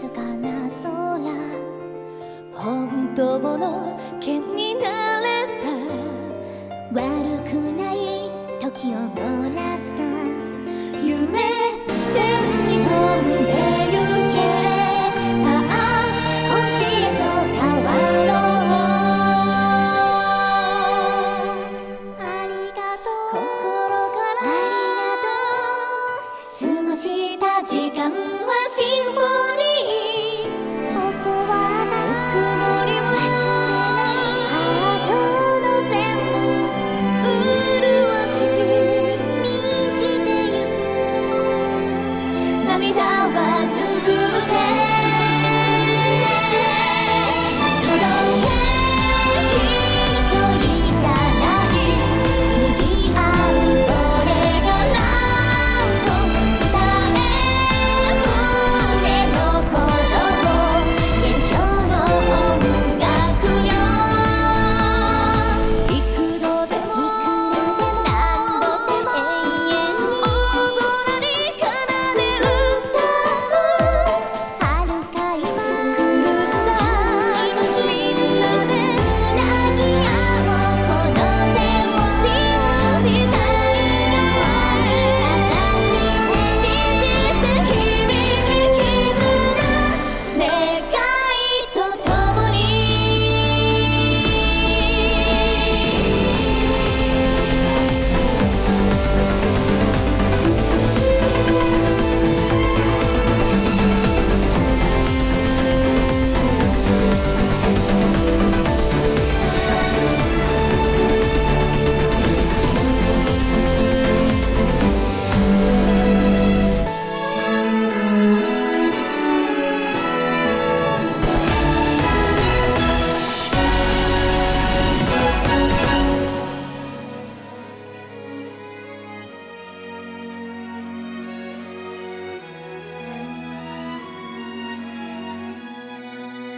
かな空、 本当の剣になれた、 悪くない時をもらった、 夢天に飛んでゆけ、さあ星へと変わろう。 ありがとう、 心からありがとう、 過ごした時間はシンフォニー、 教わったぬくもりはハートの全麗しき部満ちてゆく、 涙は